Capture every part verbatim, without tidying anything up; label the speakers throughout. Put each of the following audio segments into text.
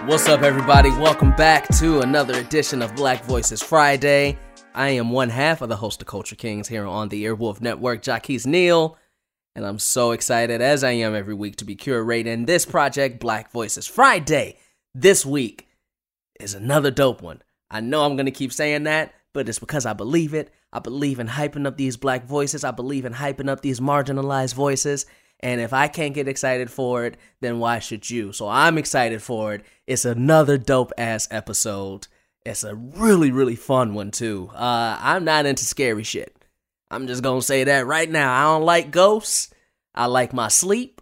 Speaker 1: What's up, everybody? Welcome back to another edition of Black Voices Friday. I am one half of the host of Culture Kings here on the Earwolf Network, Jaquez Neal, and I'm so excited, as I am every week, to be curating this project, Black Voices Friday. This week is another dope one. I know I'm going to keep saying that, but it's because I believe it. I believe in hyping up these black voices. I believe in hyping up these marginalized voices. And if I can't get excited for it, then why should you? So I'm excited for it. It's another dope-ass episode. It's a really, really fun one, too. Uh, I'm not into scary shit. I'm just going to say that right now. I don't like ghosts. I like my sleep.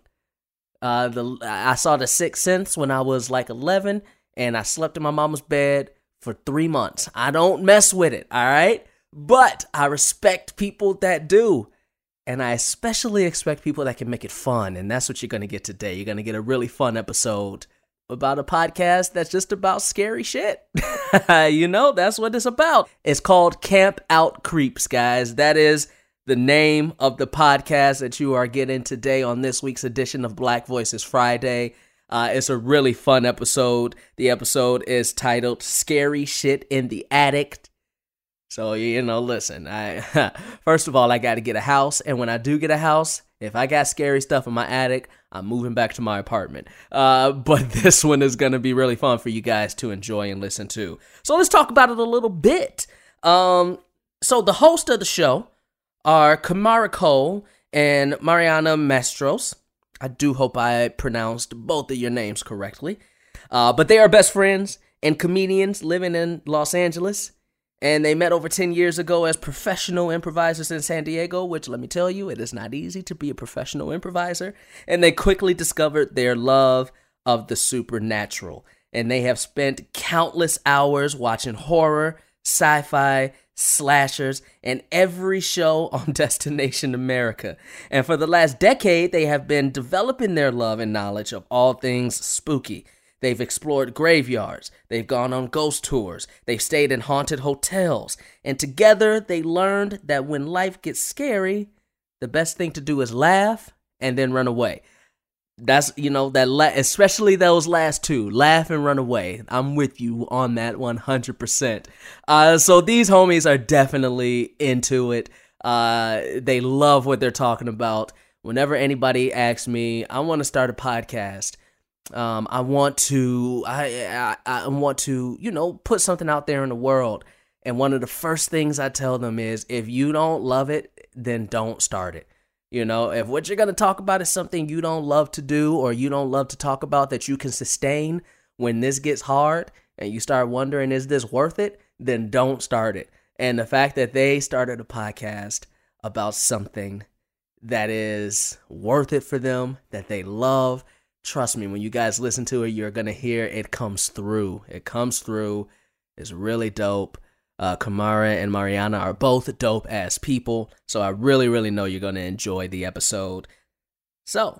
Speaker 1: Uh, the I saw The Sixth Sense when I was like eleven, and I slept in my mama's bed for three months. I don't mess with it, all right? But I respect people that do. And I especially expect people that can make it fun. And that's what you're going to get today. You're going to get a really fun episode about a podcast that's just about scary shit. You know, that's what it's about. It's called Camp Out Creeps, guys. That is the name of the podcast that you are getting today on this week's edition of Black Voices Friday. Uh, it's a really fun episode. The episode is titled Scary Shit in the Attic. So, you know, listen, I first of all, I got to get a house. And when I do get a house, if I got scary stuff in my attic, I'm moving back to my apartment. Uh, but this one is going to be really fun for you guys to enjoy and listen to. So let's talk about it a little bit. Um, so the host of the show are Kamara Cole and Mariana Mastros. I do hope I pronounced both of your names correctly. Uh, but they are best friends and comedians living in Los Angeles. And they met over ten years ago as professional improvisers in San Diego, which, let me tell you, it is not easy to be a professional improviser. And they quickly discovered their love of the supernatural. And they have spent countless hours watching horror, sci-fi, slashers, and every show on Destination America. And for the last decade, they have been developing their love and knowledge of all things spooky. They've explored graveyards, they've gone on ghost tours, they've stayed in haunted hotels, and together they learned that when life gets scary, the best thing to do is laugh and then run away. That's, you know, that la- especially those last two, laugh and run away. I'm with you on that one hundred percent. Uh, so these homies are definitely into it. Uh, they love what they're talking about. Whenever anybody asks me, I want to start a podcast, Um, I want to, I, I, I want to, you know, put something out there in the world. And one of the first things I tell them is, if you don't love it, then don't start it. You know, if what you're going to talk about is something you don't love to do, or you don't love to talk about that you can sustain when this gets hard and you start wondering, is this worth it? Then don't start it. And the fact that they started a podcast about something that is worth it for them, that they love, trust me, when you guys listen to it, you're going to hear it comes through. It comes through. It's really dope. Uh, Kamara and Mariana are both dope-ass people, so I really, really know you're going to enjoy the episode. So,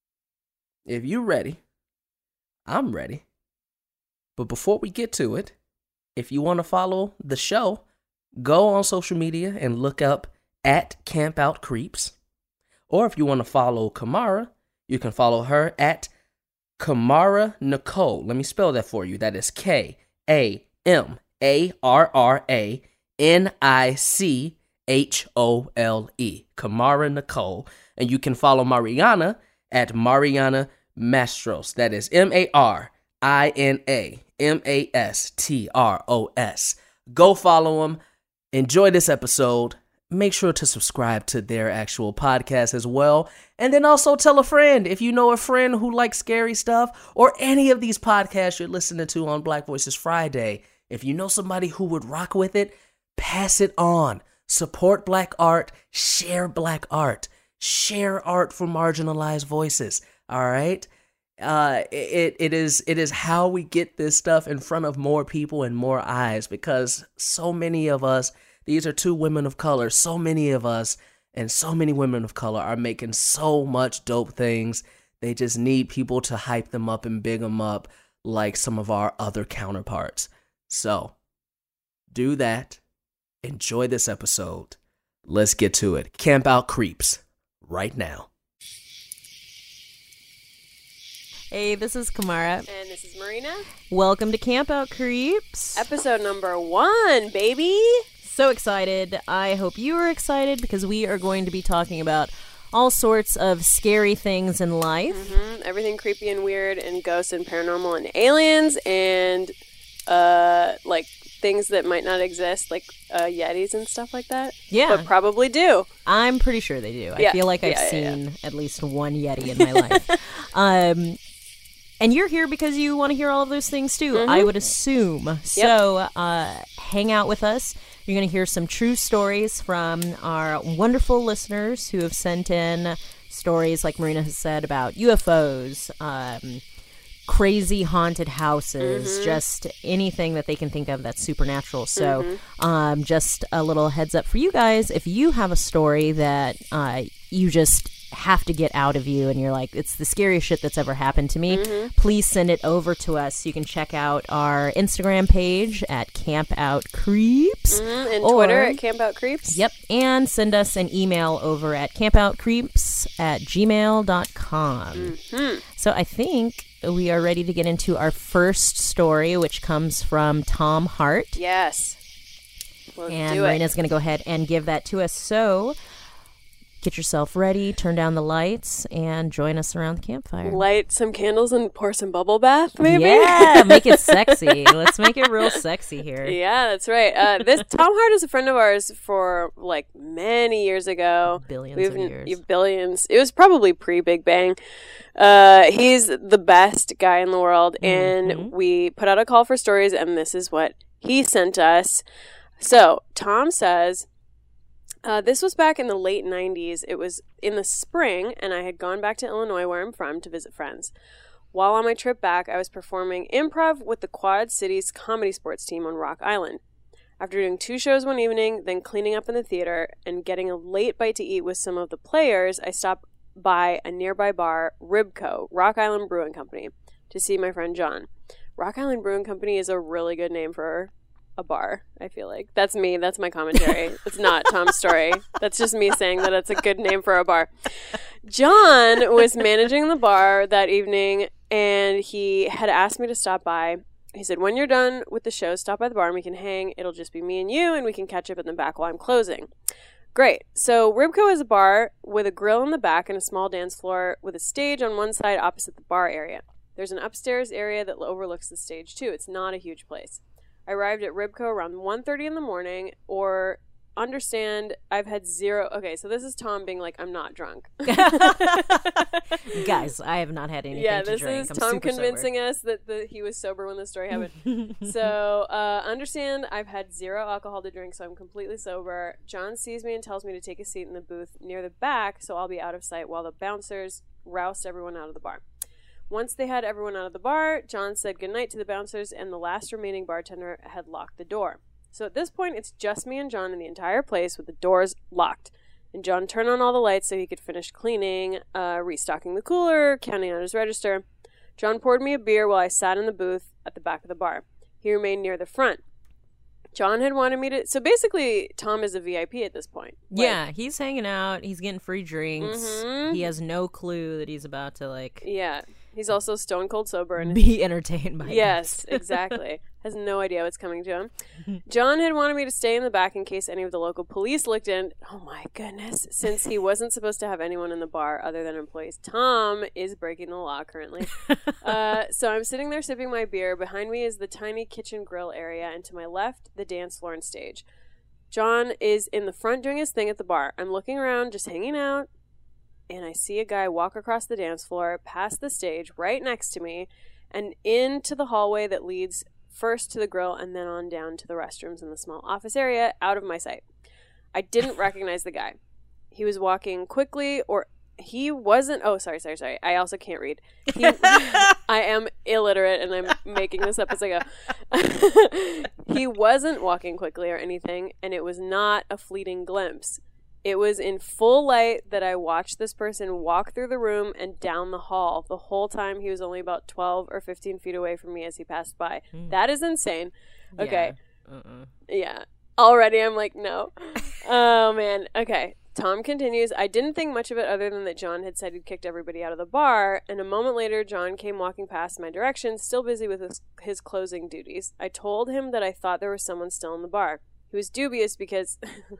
Speaker 1: if you're ready, I'm ready. But before we get to it, if you want to follow the show, go on social media and look up at Camp Out Creeps. Or if you want to follow Kamara, you can follow her at Kamara Nicole. Let me spell that for you. That is K A M A R R A N I C H O L E. Kamara Nicole. And you can follow Mariana at Mariana Mastros. That is M A R I N A M A S T R O S. Go follow them. Enjoy this episode. Make sure to subscribe to their actual podcast as well. And then also tell a friend if you know a friend who likes scary stuff, or any of these podcasts you're listening to on Black Voices Friday. If you know somebody who would rock with it, pass it on. Support black art. Share black art. Share art for marginalized voices. All right? Uh, it it is it is how we get this stuff in front of more people and more eyes, because so many of us, these are two women of color, so many of us and so many women of color are making so much dope things. They just need people to hype them up and big them up like some of our other counterparts. So, do that. Enjoy this episode. Let's get to it. Camp Out Creeps right now.
Speaker 2: Hey, this is Kamara.
Speaker 3: And this is Marina.
Speaker 2: Welcome to Camp Out Creeps.
Speaker 3: Episode number one, baby.
Speaker 2: So excited. I hope you are excited because we are going to be talking about all sorts of scary things in life.
Speaker 3: Mm-hmm. Everything creepy and weird and ghosts and paranormal and aliens and uh, like things that might not exist, like uh, Yetis and stuff like that.
Speaker 2: Yeah.
Speaker 3: But probably do.
Speaker 2: I'm pretty sure they do.
Speaker 3: Yeah.
Speaker 2: I feel like
Speaker 3: Yeah,
Speaker 2: I've
Speaker 3: yeah,
Speaker 2: seen
Speaker 3: yeah.
Speaker 2: at least one Yeti in my life. Um, and you're here because you want to hear all of those things too,
Speaker 3: Mm-hmm.
Speaker 2: I would assume. So uh, hang out with us. You're going to hear some true stories from our wonderful listeners who have sent in stories, like Marina has said, about U F Os, um, crazy haunted houses,
Speaker 3: Mm-hmm.
Speaker 2: just anything that they can think of that's supernatural. So
Speaker 3: Mm-hmm.
Speaker 2: um, just a little heads up for you guys. If you have a story that uh, you just have to get out of you and you're like, it's the scariest shit that's ever happened to me,
Speaker 3: Mm-hmm.
Speaker 2: please send it over to us. You can check out our Instagram page at Camp Out Creeps.
Speaker 3: Mm-hmm. And
Speaker 2: or-
Speaker 3: Twitter at Camp Out Creeps.
Speaker 2: Yep, and send us an email over at campoutcreeps at gmail dot com.
Speaker 3: Mm-hmm.
Speaker 2: So I think we are ready to get into our first story, which comes from Tom Hart.
Speaker 3: Yes. Let's
Speaker 2: And
Speaker 3: do
Speaker 2: Marina's
Speaker 3: it.
Speaker 2: going to go ahead and give that to us. So get yourself ready, turn down the lights, and join us around the campfire.
Speaker 3: Light some candles and pour some bubble bath, maybe?
Speaker 2: Yeah, make it sexy. Let's make it real sexy here.
Speaker 3: Yeah, that's right. Uh, this Tom Hart is a friend of ours for like many years ago.
Speaker 2: Billions
Speaker 3: We've,
Speaker 2: of years.
Speaker 3: you've billions. It was probably pre Big Bang. Uh, he's the best guy in the world, and
Speaker 2: Mhm.
Speaker 3: we put out a call for stories, and this is what he sent us. So Tom says, uh, this was back in the late nineties. It was in the spring, and I had gone back to Illinois, where I'm from, to visit friends. While on my trip back, I was performing improv with the Quad Cities comedy sports team on Rock Island. After doing two shows one evening, then cleaning up in the theater, and getting a late bite to eat with some of the players, I stopped by a nearby bar, Ribco, Rock Island Brewing Company, to see my friend John. Rock Island Brewing Company is a really good name for a bar, I feel like. That's me. That's my commentary. It's not Tom's story. That's just me saying that it's a good name for a bar. John was managing the bar that evening, and he had asked me to stop by. He said, when you're done with the show, stop by the bar and we can hang. It'll just be me and you, and we can catch up in the back while I'm closing. Great. So Ribco is a bar with a grill in the back and a small dance floor with a stage on one side opposite the bar area. There's an upstairs area that overlooks the stage, too. It's not a huge place. I arrived at Ribco around one thirty in the morning, or understand I've had zero... Okay, so this is Tom being like, I'm not drunk.
Speaker 2: Guys, I have not had anything
Speaker 3: yeah,
Speaker 2: to
Speaker 3: this
Speaker 2: drink.
Speaker 3: is
Speaker 2: I'm
Speaker 3: Tom
Speaker 2: super
Speaker 3: convincing us that the, he was sober when the story happened. So, uh, understand I've had zero alcohol to drink, so I'm completely sober. John sees me and tells me to take a seat in the booth near the back, so I'll be out of sight while the bouncers roused everyone out of the bar. Once they had everyone out of the bar, John said goodnight to the bouncers, and the last remaining bartender had locked the door. So at this point, it's just me and John in the entire place with the doors locked. And John turned on all the lights so he could finish cleaning, uh, restocking the cooler, counting out his register. John poured me a beer while I sat in the booth at the back of the bar. He remained near the front. John had wanted me to... So basically, Tom is a V I P at this point. Like,
Speaker 2: yeah, he's hanging out. He's getting free drinks.
Speaker 3: Mhm.
Speaker 2: He has no clue that he's about to, like,
Speaker 3: Yeah. He's also stone cold sober. And
Speaker 2: be entertained by
Speaker 3: yes,
Speaker 2: us.
Speaker 3: exactly. Has no idea what's coming to him. John had wanted me to stay in the back in case any of the local police looked in. Oh my goodness. Since he wasn't supposed to have anyone in the bar other than employees. Tom is breaking the law currently. uh, so I'm sitting there sipping my beer. Behind me is the tiny kitchen grill area, and to my left, the dance floor and stage. John is in the front doing his thing at the bar. I'm looking around, just hanging out, and I see a guy walk across the dance floor, past the stage, right next to me, and into the hallway that leads first to the grill and then on down to the restrooms in the small office area, out of my sight. I didn't recognize the guy. He was walking quickly, or he wasn't... Oh, sorry, sorry, sorry. I also can't read. He, I am illiterate, and I'm making this up as I go. He wasn't walking quickly or anything, and it was not a fleeting glimpse. It was in full light that I watched this person walk through the room and down the hall. The whole time he was only about twelve or fifteen feet away from me as he passed by. Mm. That is insane. Okay.
Speaker 2: Yeah. Uh-uh.
Speaker 3: Yeah. Already I'm like, no. Oh, man. Okay. Tom continues, I didn't think much of it other than that John had said he'd kicked everybody out of the bar, and a moment later, John came walking past my direction, still busy with his, his closing duties. I told him that I thought there was someone still in the bar. He was dubious because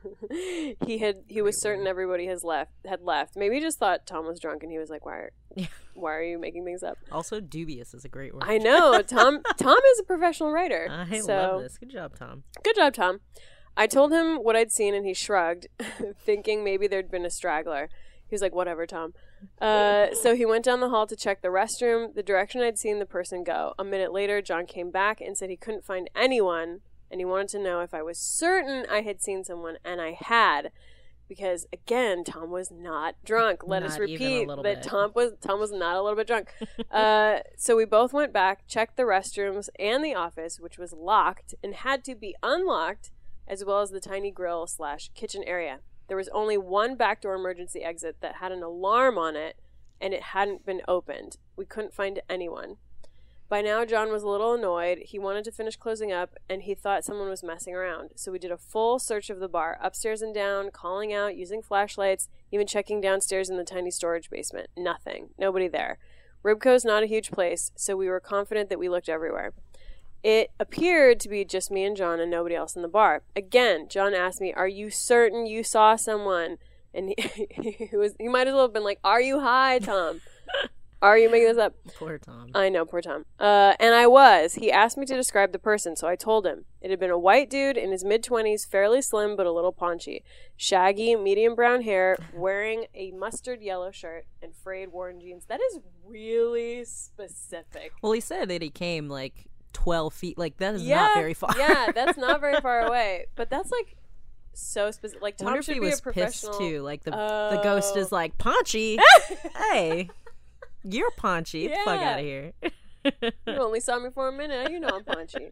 Speaker 3: he had he was certain everybody has left had left. Maybe he just thought Tom was drunk, and he was like, "Why are why are you making things up?"
Speaker 2: Also, dubious is a great word.
Speaker 3: I know. Tom Tom is a professional writer.
Speaker 2: I
Speaker 3: so,
Speaker 2: love this. Good job, Tom.
Speaker 3: Good job, Tom. I told him what I'd seen, and he shrugged, thinking maybe there'd been a straggler. He was like, whatever, Tom. Uh, so he went down the hall to check the restroom, the direction I'd seen the person go. A minute later, John came back and said he couldn't find anyone, and he wanted to know if I was certain I had seen someone, and I had. Because, again, Tom was not drunk. Let
Speaker 2: Not
Speaker 3: us
Speaker 2: even a
Speaker 3: repeat
Speaker 2: little
Speaker 3: that
Speaker 2: bit.
Speaker 3: Tom was Tom was not a little bit drunk. uh, so we both went back, checked the restrooms and the office, which was locked and had to be unlocked, as well as the tiny grill slash kitchen area. There was only one backdoor emergency exit that had an alarm on it, and it hadn't been opened. We couldn't find anyone. By now, John was a little annoyed. He wanted to finish closing up, and he thought someone was messing around. So we did a full search of the bar, upstairs and down, calling out, using flashlights, even checking downstairs in the tiny storage basement. Nothing. Nobody there. Ribco's not a huge place, so we were confident that we looked everywhere. It appeared to be just me and John and nobody else in the bar. Again, John asked me, are you certain you saw someone? And he, he was he might as well have been like, are you high, Tom? Are you making this up?
Speaker 2: Poor Tom.
Speaker 3: I know, poor Tom. Uh, and I was. He asked me to describe the person, so I told him. It had been a white dude in his mid-twenties, fairly slim but a little paunchy. Shaggy, medium brown hair, wearing a mustard yellow shirt and frayed worn jeans. That is really specific.
Speaker 2: Well, he said that he came like twelve feet. Like, that is
Speaker 3: Yeah,
Speaker 2: not very far.
Speaker 3: yeah, that's not very far away. But that's like so specific. Like,
Speaker 2: I
Speaker 3: Tom
Speaker 2: wonder if
Speaker 3: should
Speaker 2: he
Speaker 3: be
Speaker 2: was
Speaker 3: a professional.
Speaker 2: pissed too. Like, the, the ghost is
Speaker 3: Oh.
Speaker 2: like, Paunchy, hey, you're Paunchy. Get the fuck
Speaker 3: Yeah.
Speaker 2: out of here.
Speaker 3: You only saw me for a minute. How you know I'm paunchy?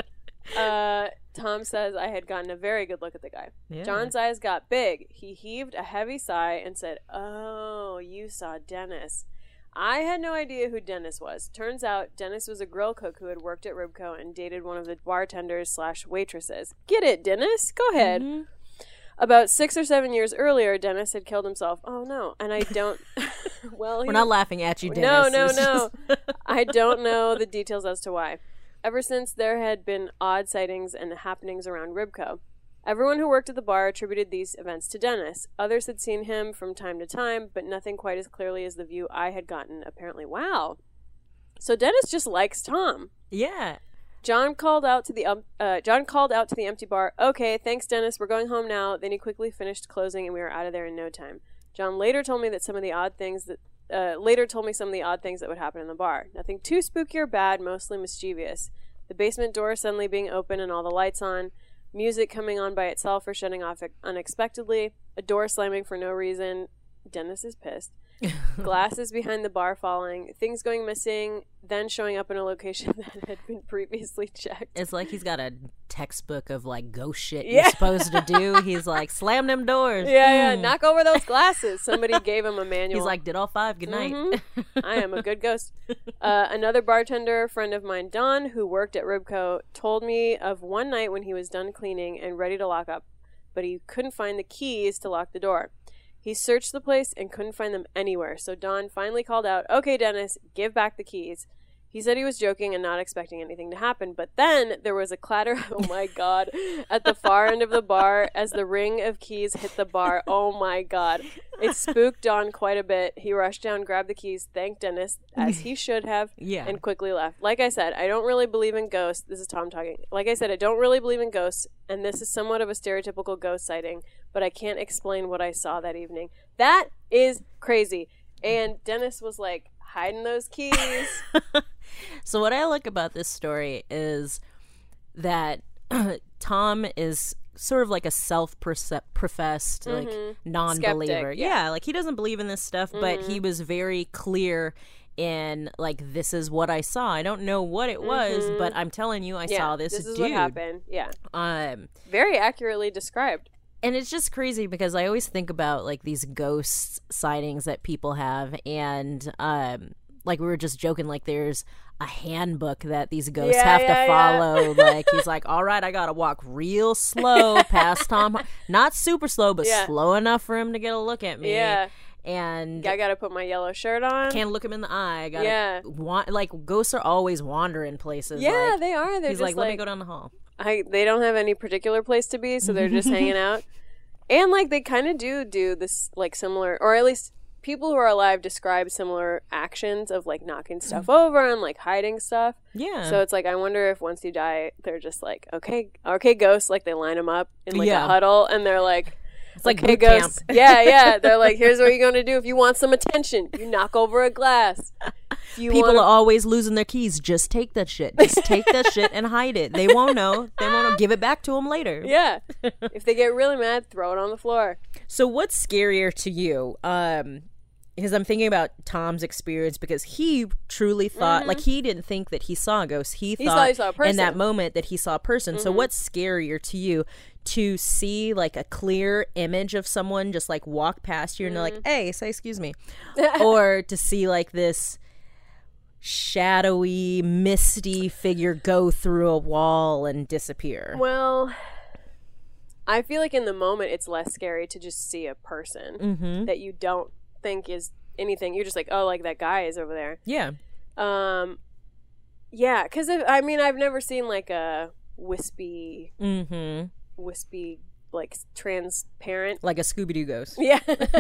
Speaker 3: Uh, Tom says I had gotten a very good look at the guy.
Speaker 2: Yeah.
Speaker 3: John's eyes got big. He heaved a heavy sigh and said, oh, you saw Dennis. I had no idea who Dennis was. Turns out Dennis was a grill cook who had worked at Ribco and dated one of the bartenders slash waitresses. Get it, Dennis? Go ahead.
Speaker 2: Mm-hmm.
Speaker 3: About six or seven years earlier, Dennis had killed himself. Oh, no. And I don't... well, he
Speaker 2: We're not laughing at you, Dennis.
Speaker 3: no, no,
Speaker 2: It's
Speaker 3: no.
Speaker 2: just-
Speaker 3: I don't know the details as to why. Ever since, there had been odd sightings and happenings around Ribco. Everyone who worked at the bar attributed these events to Dennis. Others had seen him from time to time, but nothing quite as clearly as the view I had gotten, apparently. Wow. So Dennis just likes Tom.
Speaker 2: Yeah.
Speaker 3: John called out to the um, uh, John called out to the empty bar. Okay, thanks, Dennis. We're going home now. Then he quickly finished closing, and we were out of there in no time. John later told me that some of the odd things that uh, later told me some of the odd things that would happen in the bar. Nothing too spooky or bad, mostly mischievous. The basement door suddenly being open and all the lights on, music coming on by itself or shutting off unexpectedly, a door slamming for no reason. Dennis is pissed. Glasses behind the bar falling, things going missing, then showing up in a location that had been previously checked.
Speaker 2: It's like he's got a textbook of like ghost shit
Speaker 3: Yeah.
Speaker 2: you're supposed to do. He's like, slam them doors.
Speaker 3: Yeah, yeah,
Speaker 2: Mm.
Speaker 3: knock over those glasses. Somebody gave him a manual.
Speaker 2: He's like, did all five. Good night.
Speaker 3: Mhm. I am a good ghost. Uh, another bartender friend of mine, Don, who worked at Ribco, told me of one night when he was done cleaning and ready to lock up, but he couldn't find the keys to lock the door. He searched the place and couldn't find them anywhere, so Don finally called out, okay, Dennis, give back the keys. He said he was joking and not expecting anything to happen, but then there was a clatter, oh my god, at the far end of the bar as the ring of keys hit the bar. Oh my god. It spooked Don quite a bit. He rushed down, grabbed the keys, thanked Dennis, as he should have,
Speaker 2: Yeah.
Speaker 3: and quickly left. Like I said, I don't really believe in ghosts. This is Tom talking. Like I said, I don't really believe in ghosts, and this is somewhat of a stereotypical ghost sighting, but I can't explain what I saw that evening. That is crazy. And Dennis was like, hiding those keys.
Speaker 2: So what I like about this story is that Tom is sort of like a self-professed like non-believer.
Speaker 3: Skeptic, yeah.
Speaker 2: yeah, like he doesn't believe in this stuff, but he was very clear in like, this is what I saw. I don't know what it was, but I'm telling you, I
Speaker 3: Yeah,
Speaker 2: saw this,
Speaker 3: this is
Speaker 2: dude.
Speaker 3: what happened. Yeah.
Speaker 2: Um,
Speaker 3: Very accurately described.
Speaker 2: and it's just crazy because I always think about like these ghost sightings that people have, and um, like we were just joking, like there's a handbook that these ghosts
Speaker 3: Yeah,
Speaker 2: have
Speaker 3: yeah,
Speaker 2: to follow. Like he's like, all right, I gotta walk real slow past Tom, not super slow, but
Speaker 3: Yeah.
Speaker 2: slow enough for him to get a look at me.
Speaker 3: Yeah.
Speaker 2: And
Speaker 3: I gotta put my yellow shirt on.
Speaker 2: can't look him in the eye. I gotta
Speaker 3: Yeah.
Speaker 2: wa- like ghosts are always wandering places.
Speaker 3: Yeah,
Speaker 2: like,
Speaker 3: they are. They're
Speaker 2: he's
Speaker 3: just
Speaker 2: like, let me
Speaker 3: like-
Speaker 2: go down the hall.
Speaker 3: I they don't have any particular place to be, so they're just hanging out. And like they kind of do do this like similar, or at least people who are alive describe similar actions of like knocking stuff over and like hiding stuff.
Speaker 2: Yeah.
Speaker 3: So it's like I wonder if once you die, they're just like, okay, okay, ghosts. Like they line them up in like
Speaker 2: Yeah.
Speaker 3: a huddle, and they're like,
Speaker 2: it's like
Speaker 3: okay,
Speaker 2: boot camp.
Speaker 3: ghosts. Yeah, yeah. They're like, here's what you're gonna do if you want some attention. You knock over a glass. If you
Speaker 2: People
Speaker 3: wanna-
Speaker 2: are always losing their keys. Just take that shit. Just take that shit and hide it. They won't know. They won't know. Give it back to them later.
Speaker 3: Yeah. If they get really mad, throw it on the floor.
Speaker 2: So what's scarier to you? Um, because I'm thinking about Tom's experience, because he truly thought, like he didn't think that he saw a ghost. He,
Speaker 3: He
Speaker 2: thought
Speaker 3: thought he saw a
Speaker 2: in that
Speaker 3: person.
Speaker 2: moment that he saw a person. So what's scarier to you? To see like a clear image of someone just like walk past you and they're like, hey, say excuse me. Or to see like this shadowy, misty figure go through a wall and disappear.
Speaker 3: Well, I feel like in the moment it's less scary to just see a person
Speaker 2: Mm-hmm.
Speaker 3: that you don't think is anything. You're just like, oh, like that guy is over there.
Speaker 2: Yeah.
Speaker 3: Um, yeah, because I mean, I've never seen like a wispy,
Speaker 2: Mm-hmm.
Speaker 3: wispy, like transparent.
Speaker 2: Like a Scooby-Doo ghost.
Speaker 3: Yeah,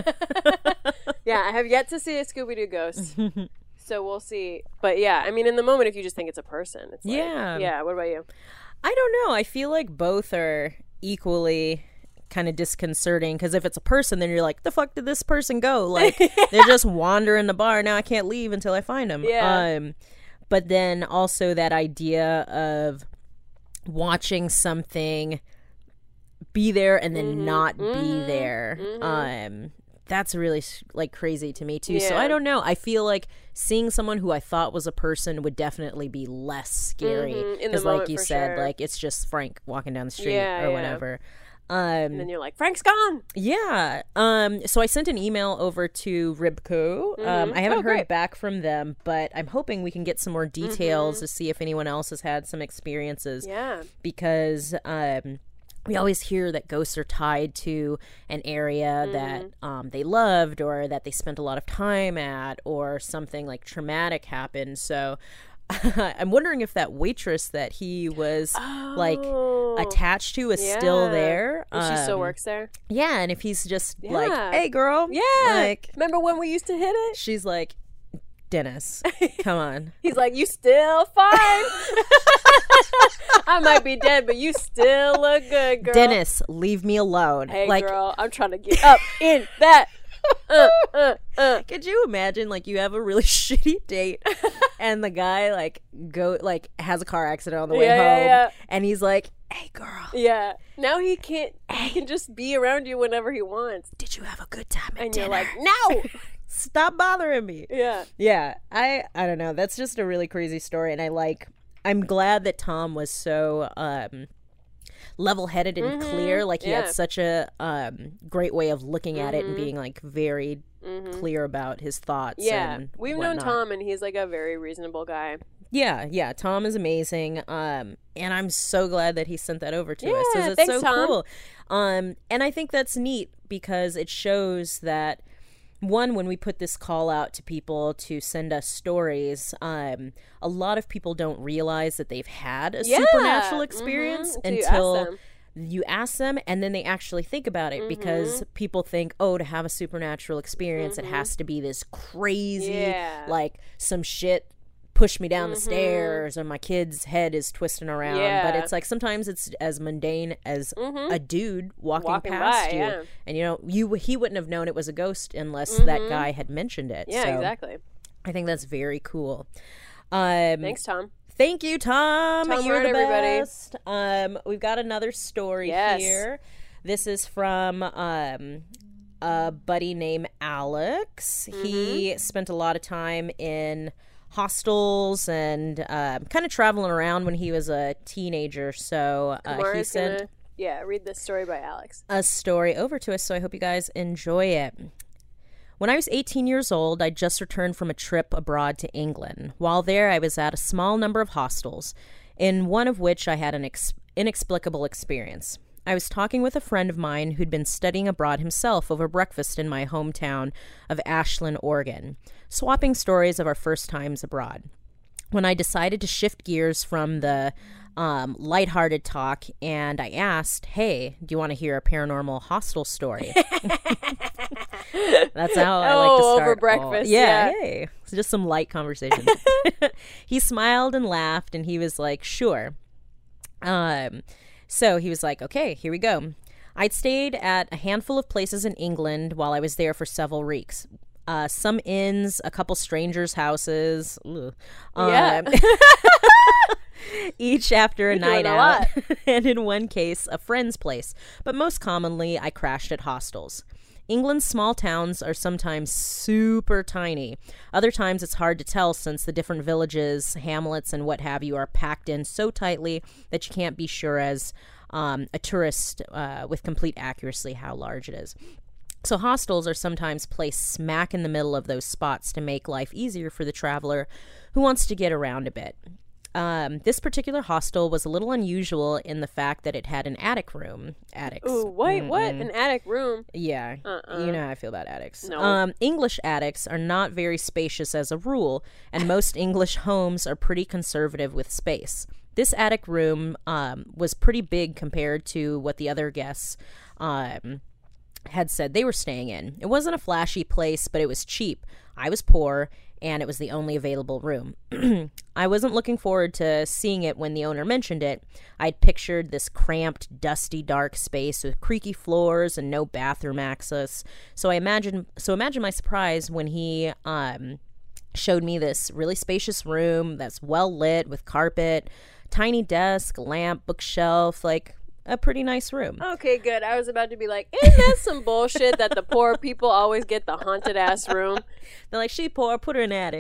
Speaker 3: yeah. I have yet to see a Scooby Doo ghost, so we'll see. But yeah, I mean, in the moment, if you just think it's a person, it's like,
Speaker 2: Yeah.
Speaker 3: yeah. What about you?
Speaker 2: I don't know. I feel like both are equally kind of disconcerting, because if it's a person, then you're like, the fuck did this person go? Like they're just wandering the bar. Now I can't leave until I find them.
Speaker 3: Yeah.
Speaker 2: Um, but then also that idea of watching something be there and then
Speaker 3: Mm-hmm.
Speaker 2: not be there. Um, that's really like crazy to me too. So
Speaker 3: Yeah.
Speaker 2: I don't know. I feel like seeing someone who I thought was a person would definitely be less scary,
Speaker 3: Mhm, in the
Speaker 2: because, like
Speaker 3: moment,
Speaker 2: you
Speaker 3: for
Speaker 2: said,
Speaker 3: sure.
Speaker 2: like it's just Frank walking down the street
Speaker 3: Yeah,
Speaker 2: or
Speaker 3: yeah.
Speaker 2: whatever. Um,
Speaker 3: And then you're like, Frank's gone.
Speaker 2: yeah. Um, so I sent an email over to Ribco. Um, I haven't
Speaker 3: Oh,
Speaker 2: heard
Speaker 3: great.
Speaker 2: back from them, but I'm hoping we can get some more details
Speaker 3: Mm-hmm.
Speaker 2: to see if anyone else has had some experiences,
Speaker 3: Yeah.
Speaker 2: because um, we always hear that ghosts are tied to an area that um, they loved, or that they spent a lot of time at, or something like traumatic happened. So I'm wondering if that waitress that he was like
Speaker 3: Oh.
Speaker 2: attached to is still
Speaker 3: Yeah.
Speaker 2: there.
Speaker 3: And she still
Speaker 2: Um,
Speaker 3: works there.
Speaker 2: Yeah, and if he's just
Speaker 3: Yeah.
Speaker 2: like, hey, girl.
Speaker 3: Yeah.
Speaker 2: Like,
Speaker 3: Remember when we used to hit it?
Speaker 2: she's like, Dennis, come on.
Speaker 3: He's like, you still fine. I might be dead, but you still look good, girl.
Speaker 2: Dennis, leave me alone.
Speaker 3: Hey,
Speaker 2: like,
Speaker 3: girl, I'm trying to get up in that. Uh, uh, uh.
Speaker 2: could you imagine, like, you have a really shitty date and the guy, like, go, like, has a car accident on the way
Speaker 3: Yeah, yeah,
Speaker 2: home,
Speaker 3: yeah.
Speaker 2: and he's like, hey, girl,
Speaker 3: Yeah. Now he can't. He can just be around you whenever he wants,
Speaker 2: did you have a good time at
Speaker 3: and
Speaker 2: dinner?
Speaker 3: you're like, no.
Speaker 2: Stop bothering me.
Speaker 3: Yeah.
Speaker 2: Yeah, I I don't know. That's just a really crazy story, and I like. I'm glad that Tom was so um, level-headed and clear. Like he
Speaker 3: yeah.
Speaker 2: had such a um, great way of looking at it and being like very clear about his thoughts.
Speaker 3: Yeah.
Speaker 2: and
Speaker 3: We've known
Speaker 2: whatnot.
Speaker 3: Tom, and he's like a very reasonable guy.
Speaker 2: Yeah, yeah. Tom is amazing, um, and I'm so glad that he sent that over to us. 'Cause
Speaker 3: Yeah,
Speaker 2: it's
Speaker 3: thanks,
Speaker 2: so
Speaker 3: Tom.
Speaker 2: cool. Um, and I think that's neat because it shows that. One, when we put this call out to people to send us stories, um, a lot of people don't realize that they've had a
Speaker 3: Yeah.
Speaker 2: supernatural
Speaker 3: Mhm.
Speaker 2: experience
Speaker 3: Until you ask
Speaker 2: until
Speaker 3: them.
Speaker 2: you ask them, and then they actually think about it, because
Speaker 3: Mm-hmm.
Speaker 2: people think, oh, to have a supernatural experience, it has to be this crazy,
Speaker 3: Yeah.
Speaker 2: like some shit push me down the stairs or my kid's head is twisting around. But
Speaker 3: Mm-hmm. Yeah.
Speaker 2: it's like sometimes it's as mundane as a dude walking,
Speaker 3: Walking
Speaker 2: past
Speaker 3: by,
Speaker 2: you.
Speaker 3: yeah.
Speaker 2: And you know, you he wouldn't have known it was a ghost unless that guy had mentioned it.
Speaker 3: Mm-hmm. Yeah,
Speaker 2: So
Speaker 3: exactly.
Speaker 2: I think that's very cool. Um,
Speaker 3: Thanks, Tom.
Speaker 2: Thank you, Tom.
Speaker 3: Tom
Speaker 2: You're
Speaker 3: Ward,
Speaker 2: the
Speaker 3: everybody.
Speaker 2: best. Um, we've got another story
Speaker 3: Yes.
Speaker 2: here. This is from um, a buddy named Alex.
Speaker 3: Mm-hmm.
Speaker 2: He spent a lot of time in hostels and um, kind of traveling around when he was a teenager. So uh, he
Speaker 3: Kamara's
Speaker 2: sent
Speaker 3: gonna, yeah, read this story by Alex.
Speaker 2: a story over to us. So I hope you guys enjoy it. When I was eighteen years old, I just returned from a trip abroad to England. While there, I was at a small number of hostels, in one of which I had an ex- inexplicable experience. I was talking with a friend of mine who'd been studying abroad himself over breakfast in my hometown of Ashland, Oregon, swapping stories of our first times abroad. When I decided to shift gears from the um, lighthearted talk, and I asked, hey, do you want to hear a paranormal hostel story? That's how I like to
Speaker 3: Oh,
Speaker 2: start.
Speaker 3: over
Speaker 2: all-
Speaker 3: breakfast,
Speaker 2: Yeah,
Speaker 3: yeah.
Speaker 2: hey. It's just some light conversation. He smiled and laughed, and he was like, sure. Um, so he was like, okay, here we go. I'd stayed at a handful of places in England while I was there for several weeks. Uh, some inns, a couple strangers' houses. Ugh.
Speaker 3: Yeah.
Speaker 2: Um, each after a
Speaker 3: You're
Speaker 2: night
Speaker 3: doing a
Speaker 2: out.
Speaker 3: lot.
Speaker 2: And in one case, a friend's place. But most commonly, I crashed at hostels. England's small towns are sometimes super tiny. Other times it's hard to tell since the different villages, hamlets, and what have you are packed in so tightly that you can't be sure as um, a tourist uh, with complete accuracy how large it is. So hostels are sometimes placed smack in the middle of those spots to make life easier for the traveler who wants to get around a bit. Um, this particular hostel was a little unusual in the fact that it had an attic room. Attics.
Speaker 3: Ooh, wait, what? An attic room?
Speaker 2: Yeah,
Speaker 3: Uh-uh.
Speaker 2: you know how I feel about attics.
Speaker 3: No.
Speaker 2: Um, English attics are not very spacious as a rule, and most English homes are pretty conservative with space. This attic room um, was pretty big compared to what the other guests um, had said they were staying in. It wasn't a flashy place, but it was cheap. I was poor, and it was the only available room. I wasn't looking forward to seeing it when the owner mentioned it. I'd pictured this cramped, dusty, dark space with creaky floors and no bathroom access. So I imagine, so imagine my surprise when he um, showed me this really spacious room that's well lit with carpet, tiny desk, lamp, bookshelf, like a pretty nice room.
Speaker 3: Okay, good. I was about to be like, isn't that some bullshit that the poor people always get the haunted ass room?
Speaker 2: They're like, she poor, put her in attic.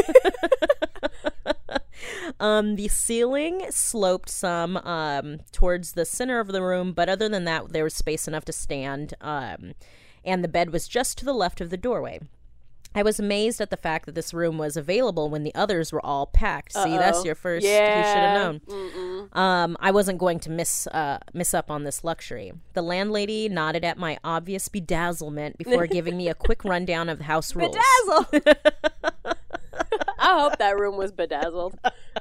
Speaker 2: um, the ceiling sloped some um, towards the center of the room, but other than that, there was space enough to stand, um, and the bed was just to the left of the doorway. I was amazed at the fact that this room was available when the others were all packed. See, that's
Speaker 3: Uh-oh.
Speaker 2: your first.
Speaker 3: Yeah.
Speaker 2: You should have known.
Speaker 3: Mm-mm.
Speaker 2: Um, I wasn't going to miss uh, miss up on this luxury. The landlady nodded at my obvious bedazzlement before giving me a quick rundown of the house rules.
Speaker 3: Bedazzled. I hope that room was bedazzled.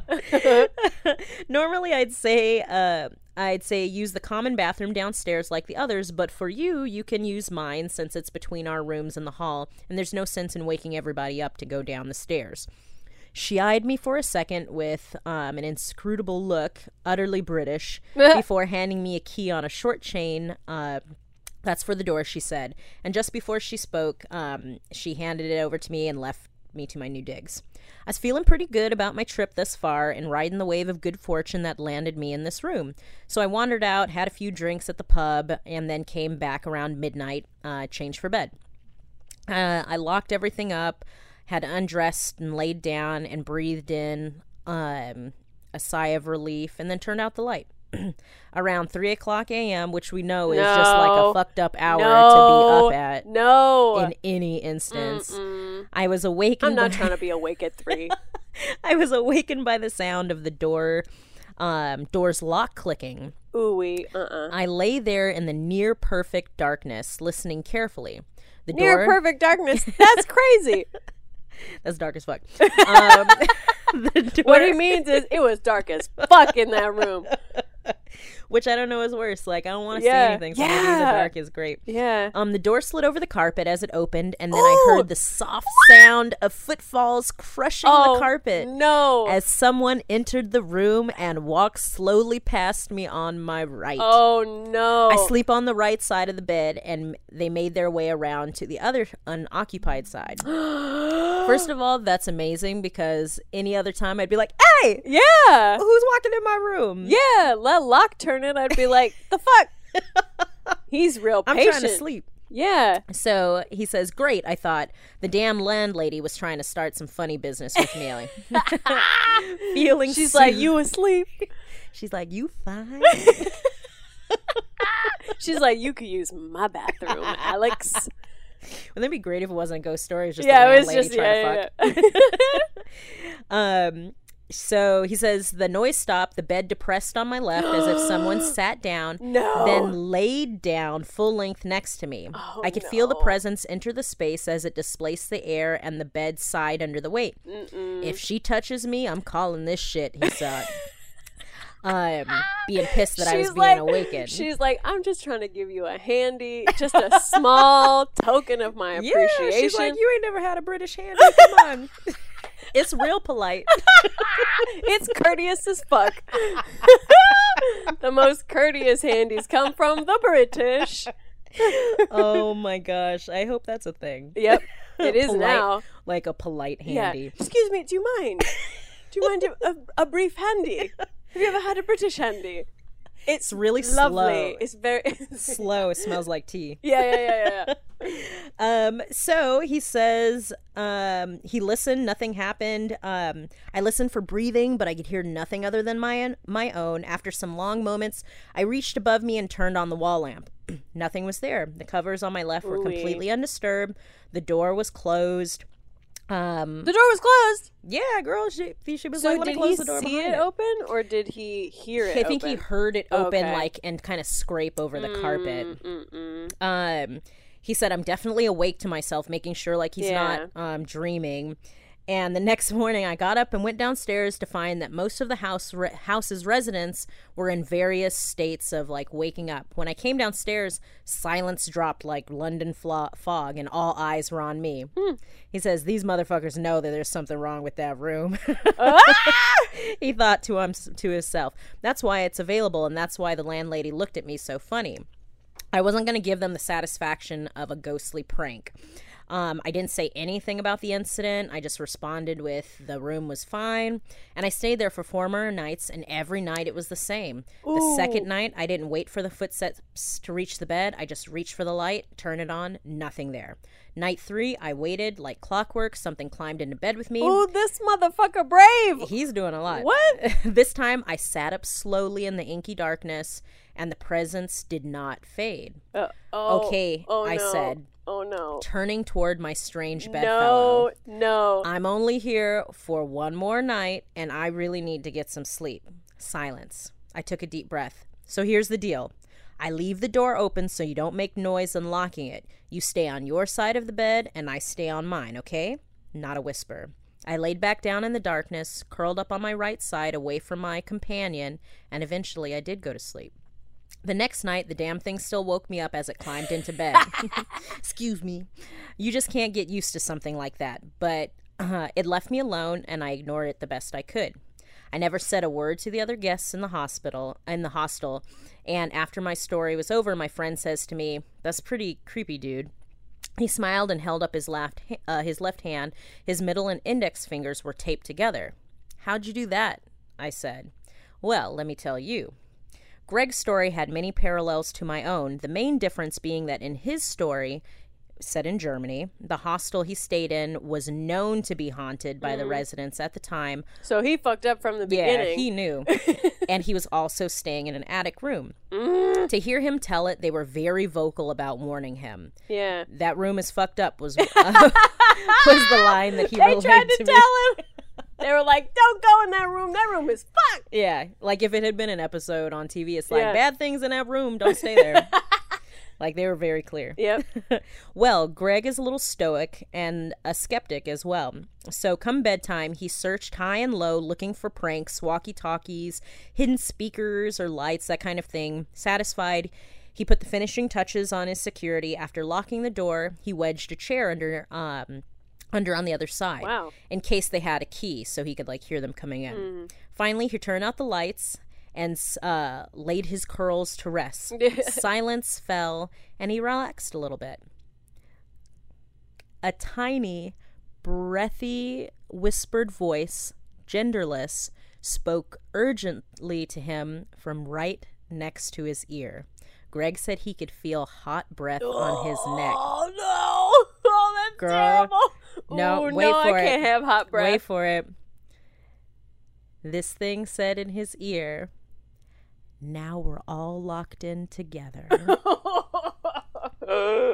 Speaker 2: Normally, I'd say uh, I'd say use the common bathroom downstairs like the others, but for you, you can use mine since it's between our rooms and the hall, and there's no sense in waking everybody up to go down the stairs. She eyed me for a second with um, an inscrutable look, utterly British, before handing me a key on a short chain. Uh, that's for the door, she said. And just before she spoke, um, she handed it over to me and left me to my new digs. I was feeling pretty good about my trip thus far and riding the wave of good fortune that landed me in this room. So I wandered out, had a few drinks at the pub, and then came back around midnight, uh, changed for bed. Uh, I locked everything up, had undressed and laid down and breathed in um, a sigh of relief, and then turned out the light. Around three o'clock a.m., which we know is
Speaker 3: No.
Speaker 2: just like a fucked up hour
Speaker 3: No.
Speaker 2: to be up at
Speaker 3: No.
Speaker 2: in any instance.
Speaker 3: Mm-mm.
Speaker 2: I was awakened
Speaker 3: I'm not
Speaker 2: by-
Speaker 3: trying to be awake at three.
Speaker 2: I was awakened by the sound of the door um, door's lock clicking.
Speaker 3: Ooh-wee. Uh-uh.
Speaker 2: I lay there in the near perfect darkness, listening carefully. The
Speaker 3: Near
Speaker 2: door
Speaker 3: perfect darkness. That's crazy.
Speaker 2: That's dark as fuck. Um, the door,
Speaker 3: What he means is it was dark as fuck in that room.
Speaker 2: which I don't know is worse. Like I don't want to
Speaker 3: Yeah.
Speaker 2: see anything, so maybe the
Speaker 3: Yeah.
Speaker 2: dark is great.
Speaker 3: Yeah.
Speaker 2: Um, the door slid over the carpet as it opened, and then I heard the soft sound of footfalls crushing
Speaker 3: Oh,
Speaker 2: the carpet
Speaker 3: no.
Speaker 2: as someone entered the room and walked slowly past me on my right.
Speaker 3: Oh, no.
Speaker 2: I sleep on the right side of the bed, and they made their way around to the other unoccupied side. First of all, that's amazing because any other time I'd be like, hey,
Speaker 3: Yeah.
Speaker 2: who's walking in my room?
Speaker 3: Yeah. Let Locke turn it. I'd be like, the fuck? He's real
Speaker 2: I'm
Speaker 3: patient.
Speaker 2: trying to sleep.
Speaker 3: Yeah.
Speaker 2: So he says, great. I thought the damn landlady was trying to start some funny business with me. Feeling
Speaker 3: She's
Speaker 2: so-
Speaker 3: like, you asleep?
Speaker 2: She's like, you fine?
Speaker 3: She's like, you could use my bathroom, Alex.
Speaker 2: Wouldn't it be great if it wasn't a ghost story? It was just
Speaker 3: yeah,
Speaker 2: the
Speaker 3: it was
Speaker 2: landlady
Speaker 3: just
Speaker 2: trying
Speaker 3: yeah,
Speaker 2: to fuck.
Speaker 3: yeah.
Speaker 2: um, so he says the noise stopped, the bed depressed on my left as if someone sat down,
Speaker 3: No.
Speaker 2: then laid down full length next to me.
Speaker 3: Oh,
Speaker 2: I could feel the
Speaker 3: no.
Speaker 2: presence enter the space as it displaced the air and the bed sighed under the weight.
Speaker 3: Mm-mm.
Speaker 2: If she touches me, I'm calling this shit, he said. um, being pissed that I was
Speaker 3: She's
Speaker 2: being
Speaker 3: like,
Speaker 2: awakened.
Speaker 3: She's like, I'm just trying to give you a handy, just a small token of my appreciation.
Speaker 2: Yeah, she's like, you ain't never had a British handy. Come on. It's real polite.
Speaker 3: It's courteous as fuck. The most courteous handies come from the British.
Speaker 2: Oh my gosh. I hope that's a thing.
Speaker 3: Yep, it is
Speaker 2: Polite-
Speaker 3: now.
Speaker 2: Like a polite
Speaker 3: Yeah.
Speaker 2: handy.
Speaker 3: Excuse me, do you mind? Do you mind a, a, a brief handy? Have you ever had a British handy?
Speaker 2: It's really
Speaker 3: Lovely.
Speaker 2: slow.
Speaker 3: It's very
Speaker 2: Slow. It smells like tea.
Speaker 3: Yeah, yeah, yeah, yeah.
Speaker 2: Um, so he says, um, he listened, nothing happened. Um, I listened for breathing, but I could hear nothing other than my, my own. After some long moments, I reached above me and turned on the wall lamp. Nothing was there. The covers on my left were
Speaker 3: Ooh-wee.
Speaker 2: completely undisturbed. The door was closed. Um,
Speaker 3: The door was closed.
Speaker 2: yeah, girl, she, she was
Speaker 3: So
Speaker 2: like, let me
Speaker 3: did
Speaker 2: close
Speaker 3: he
Speaker 2: the door
Speaker 3: see
Speaker 2: behind
Speaker 3: it open, or did he hear it
Speaker 2: I think he
Speaker 3: open?
Speaker 2: heard it open,
Speaker 3: Okay.
Speaker 2: like, and kind of scrape over the carpet.
Speaker 3: Mm-mm.
Speaker 2: Um, he said, I'm definitely awake to myself, making sure like he's
Speaker 3: Yeah.
Speaker 2: not um, dreaming. And the next morning I got up and went downstairs to find that most of the house re- house's residents were in various states of like waking up. When I came downstairs, silence dropped like London flo- fog and all eyes were on me.
Speaker 3: Hmm.
Speaker 2: He says, these motherfuckers know that there's something wrong with that room.
Speaker 3: Ah!
Speaker 2: He thought to, him, to himself, that's why it's available, and that's why the landlady looked at me so funny. I wasn't going to give them the satisfaction of a ghostly prank. Um, I didn't say anything about the incident. I just responded with, the room was fine. And I stayed there for four more nights, and every night it was the same.
Speaker 3: Ooh.
Speaker 2: The second night, I didn't wait for the footsteps to reach the bed. I just reached for the light, turned it on, nothing there. Night three, I waited like clockwork. Something climbed into bed with me.
Speaker 3: Oh, this motherfucker brave.
Speaker 2: He's doing a lot.
Speaker 3: What?
Speaker 2: This time, I sat up slowly in the inky darkness, and the presence did not fade.
Speaker 3: Uh, oh,
Speaker 2: Okay,
Speaker 3: oh,
Speaker 2: I
Speaker 3: no.
Speaker 2: said,
Speaker 3: Oh no.
Speaker 2: turning toward my strange bedfellow.
Speaker 3: No, no.
Speaker 2: I'm only here for one more night, and I really need to get some sleep. Silence. I took a deep breath. So here's the deal. I leave the door open so you don't make noise unlocking it. You stay on your side of the bed, and I stay on mine, okay? Not a whisper. I laid back down in the darkness, curled up on my right side away from my companion, and eventually I did go to sleep. The next night, the damn thing still woke me up as it climbed into bed. Excuse me. You just can't get used to something like that. But uh, it left me alone, and I ignored it the best I could. I never said a word to the other guests in the hospital, in the hostel. And after my story was over, my friend says to me, "That's pretty creepy, dude." He smiled and held up his left, uh, his left hand. His middle and index fingers were taped together. "How'd you do that?" I said. "Well, let me tell you." Greg's story had many parallels to my own, the main difference being that in his story, set in Germany, the hostel he stayed in was known to be haunted by mm. the residents at the time.
Speaker 3: So he fucked up from the beginning.
Speaker 2: Yeah, he knew. And he was also staying in an attic room. Mm. To hear him tell it, they were very vocal about warning him.
Speaker 3: Yeah.
Speaker 2: That room is fucked up was, uh, was the line that he
Speaker 3: they
Speaker 2: relayed
Speaker 3: tried to,
Speaker 2: to
Speaker 3: tell
Speaker 2: me.
Speaker 3: him. They were like, don't go in that room. That room is fucked.
Speaker 2: Yeah. Like if it had been an episode on T V, it's like,
Speaker 3: yeah.
Speaker 2: bad things in that room. Don't stay there. Like they were very clear.
Speaker 3: Yep.
Speaker 2: Well, Greg is a little stoic and a skeptic as well. So come bedtime, he searched high and low looking for pranks, walkie-talkies, hidden speakers or lights, that kind of thing. Satisfied, he put the finishing touches on his security. After locking the door, he wedged a chair under um under on the other side.
Speaker 3: Wow.
Speaker 2: In case they had a key so he could like hear them coming in. Mm. Finally, he turned out the lights and uh, laid his curls to rest. Silence fell, and he relaxed a little bit. A tiny, breathy, whispered voice, genderless, spoke urgently to him from right next to his ear. Greg said he could feel hot breath oh, on his neck.
Speaker 3: Oh, no. Oh, that's
Speaker 2: Girl,
Speaker 3: terrible.
Speaker 2: No,
Speaker 3: Ooh,
Speaker 2: wait
Speaker 3: no,
Speaker 2: for
Speaker 3: I
Speaker 2: it.
Speaker 3: can't have hot breath.
Speaker 2: Wait for it. This thing said in his ear, "Now we're all locked in together."
Speaker 3: Who